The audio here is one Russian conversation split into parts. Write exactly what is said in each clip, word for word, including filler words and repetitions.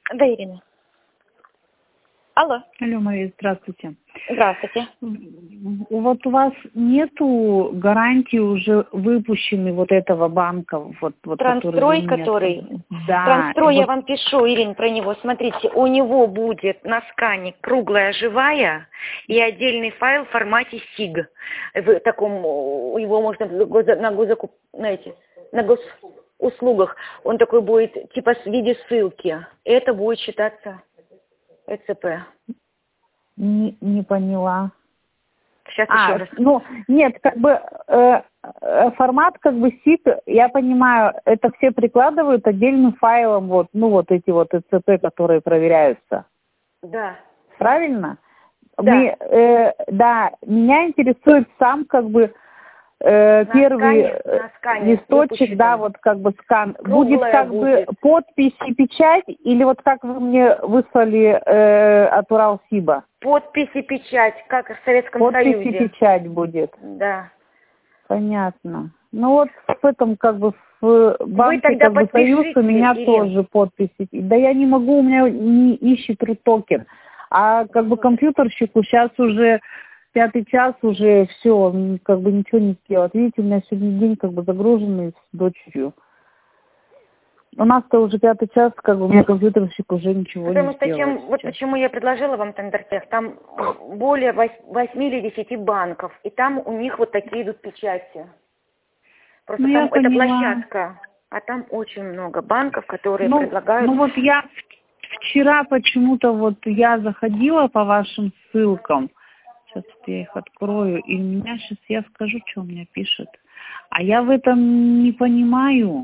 Да, Ирина. Алло. Алло, Мария, здравствуйте. Здравствуйте. Вот у вас нету гарантии уже выпущенной вот этого банка, вот, вот Трансстрой, который... который... Да. Трансстрой, вот... я вам пишу, Ирин, про него. Смотрите, у него будет на скане круглая живая и отдельный файл в формате сиг. В таком, его можно на госзакуп, знаете, на госуслугах. Он такой будет, типа, в виде ссылки. Это будет считаться ЭЦП. Не, не поняла. Сейчас а, еще раз. Ну, нет, как бы э, э, формат как бы сиг, я понимаю, это все прикладывают отдельным файлом, вот, ну вот эти вот ЭЦП, которые проверяются. Да. Правильно? Да. Мы, э, да, меня интересует сам как бы э, на первый скане, на скане листочек, да, вот как бы скан. Круглая будет как будет. бы подпись и печать, или вот как вы мне выслали э, от Уралсиба? Подпись и печать, как в Советском подпись Союзе. Подпись и печать будет. Да. Понятно. Ну вот в этом как бы в банке Вы тогда как бы Союз у меня Ирин. тоже подпись. Да я не могу, у меня не ищет рутокен. А как бы компьютерщику сейчас уже пятый час, уже все, как бы ничего не сделать. Видите, у меня сегодня день как бы загруженный с дочерью. У нас-то уже пятый час, как бы у меня компьютерщик уже ничего Потому не что сделает. чем, вот почему я предложила вам Тендертех, там более восьми или десяти банков, и там у них вот такие идут печати. Просто Ну, там я это поняла. площадка, а там очень много банков, которые ну, предлагают... Ну вот я вчера почему-то вот я заходила по вашим ссылкам, сейчас я их открою, и у меня сейчас, я скажу, что у меня пишет. А я в этом не понимаю.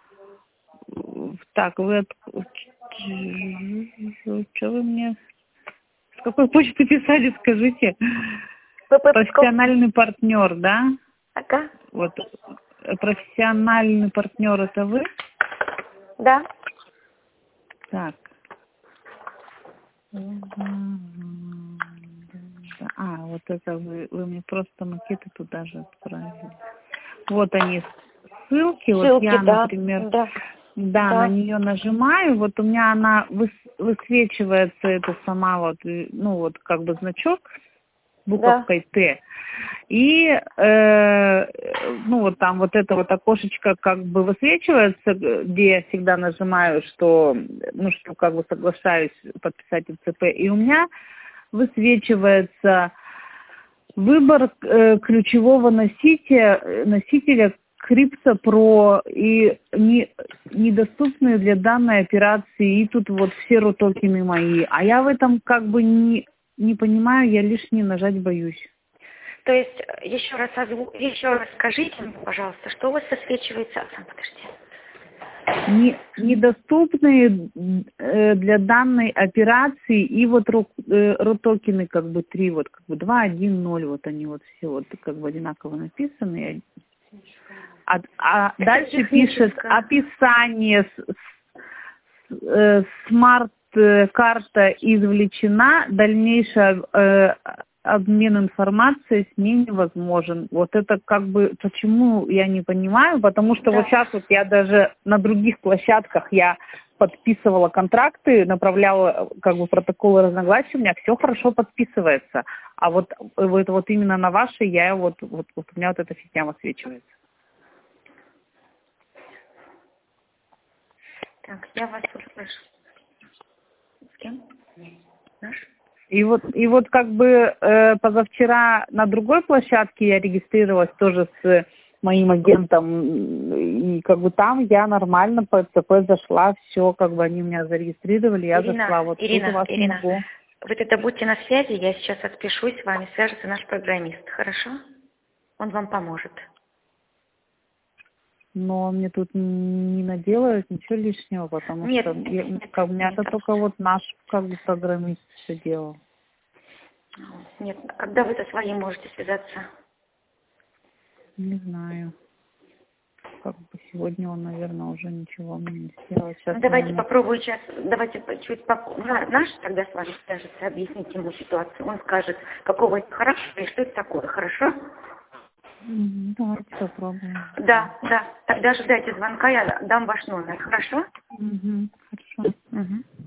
Так, вы... От... Что вы мне... С какой почты писали, скажите? Профессиональный партнер, да? Ага. Вот. Профессиональный партнер это вы? Да. Так. А, вот это вы, вы мне просто макеты туда же отправили. Вот они, ссылки. Ссылки, вот я, да, например, да. Да, Да. на нее нажимаю, вот у меня она выс, высвечивается, это сама вот, ну вот как бы значок буковкой да. Т. И, э, ну вот там вот это вот окошечко как бы высвечивается, где я всегда нажимаю, что, ну что как бы соглашаюсь подписать ЭЦП. И у меня высвечивается выбор э, ключевого носителя, носителя Крипто Про и не, недоступные для данной операции, и тут вот все рутокены мои. А я в этом как бы не, не понимаю, я лишний нажать боюсь. То есть, еще раз, еще раз скажите мне, пожалуйста, что у вас высвечивается? Подожди. Не, недоступные э, для данной операции, и вот ру, э, рутокены как бы три, вот как бы два, один, ноль, вот они вот все вот как бы одинаково написаны. А, а дальше пишет описание, э, смарт-карта извлечена, дальнейший э, обмен информацией с ней невозможен. Вот это как бы, почему я не понимаю, потому что да. Вот сейчас вот я даже на других площадках я подписывала контракты, направляла как бы протоколы разногласий, у меня все хорошо подписывается. А вот, вот, вот именно на вашей я вот, вот, вот у меня вот эта фигня высвечивается. Так, я вас услышу. С кем? Наш? И вот, и вот как бы э, позавчера на другой площадке я регистрировалась тоже с моим агентом, и как бы там я нормально по ЦП зашла, все, как бы они меня зарегистрировали, я Ирина, зашла. Вот Ирина, тут у вас Ирина, не могу. вы тогда будьте на связи, я сейчас отпишусь с вами, свяжется наш программист, хорошо? Он вам поможет. Но мне тут не наделают ничего лишнего, потому нет, что нет, я, нет, как, у меня нет, это только вот наш как бы программист все делал. Нет, когда вы со своим можете связаться? Не знаю. Как бы сегодня он, наверное, уже ничего мне не сделал. Сейчас, ну, давайте наверное... попробую сейчас, давайте чуть поп... наш тогда с вами свяжется, объяснить ему ситуацию. Он скажет, какого это характера и что это такое, хорошо? Давайте попробуем. Да, да. Тогда ожидайте звонка, я дам ваш номер, хорошо? Угу, хорошо. Угу.